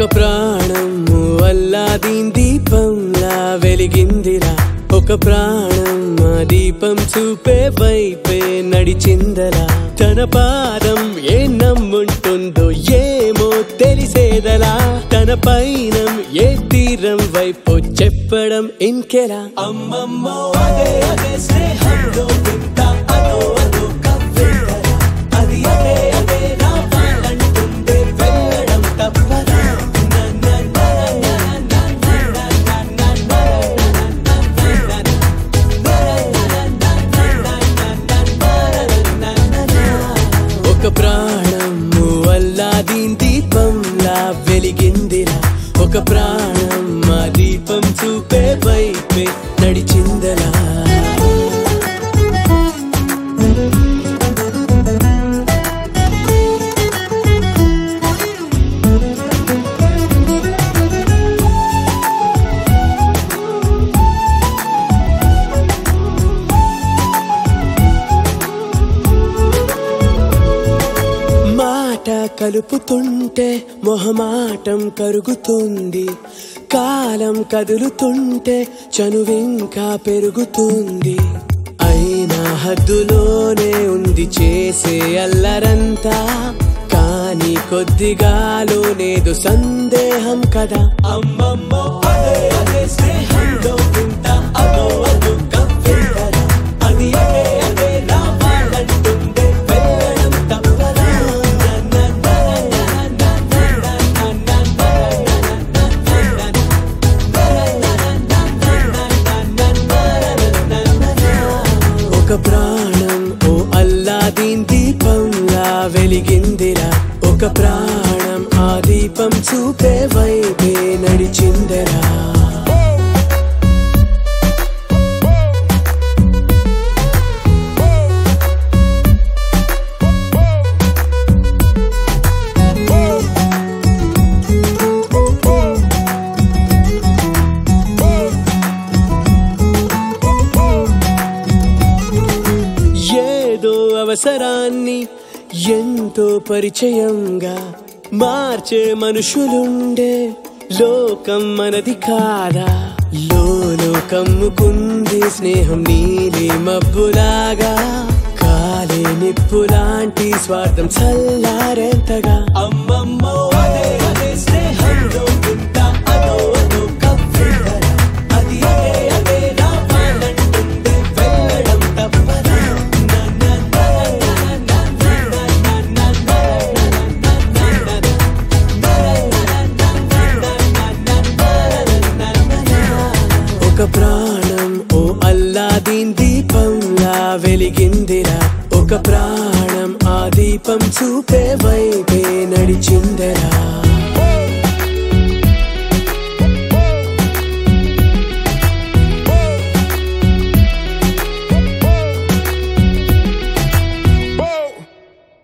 ఒక ప్రాణము అల్లాదీన్ దీపంలా వెలిగిందిరా ఒక ప్రాణం ఆ దీపం చూపే వైపే నడిచిందరా తన పాదం ఏ నమ్ముంటుందో ఏమో తెలిసేదలా తన పైనం ఏ తీరం వైపు చెప్పడం ఇంకెలా అమ్మమ్మో అదే అదే స్నేహంలో వింత అదో అదో కవ్వెంతరా అది అదే అదే రావాలంటుందే వెళ్ళడం తప్పదా ఒక ప్రాణము అల్లాదీన్ దీపంలా వెలిగిందిరా ఒక ప్రాణం ఆ దీపం చూపే వైపే నడిచిందలా కలుపుతుంటే మొహమాటం కరుగుతుంది కాలం కదులుతుంటే చనువింకా పెరుగుతుంది అయినా హద్దులోనే ఉంది చేసే అల్లరంతా కానీ కొద్దిగాలోనేదో సందేహం కదా అమ్మమ్మో అదే అదే స్నేహంలో వింత అదో అదో కవ్వెంతరా అది అదే అదే రావాలంటుందే వెళ్ళడం తప్పదా ఒక ప్రాణం ఓ అల్లాదీన్ దీపంలా వెలిగిందిరా ఒక ప్రాణం ఆ దీపం చూపే వైపే నడిచిందరా అవసరాన్ని ఎంతో పరిచయంగా మార్చే మనుషులుండే లోకం మనది కాదా లోలో కమ్ముకుంది స్నేహం నీలి మబ్బులాగా కాలే నిప్పులాంటి స్వార్థం చల్లారేంతగా అమ్మమ్మో అదే అదే స్నేహంలో వింత అదో అదో కవ్వెంతరా అది అదే అదే రావాలంటుందే వెళ్ళడం తప్పదా ఒక ప్రాణం ఓ అల్లాదీన్ దీపంలా వెలిగిందిరా ఒక ప్రాణం ఆ దీపం చూపే వైపే నడిచిందరా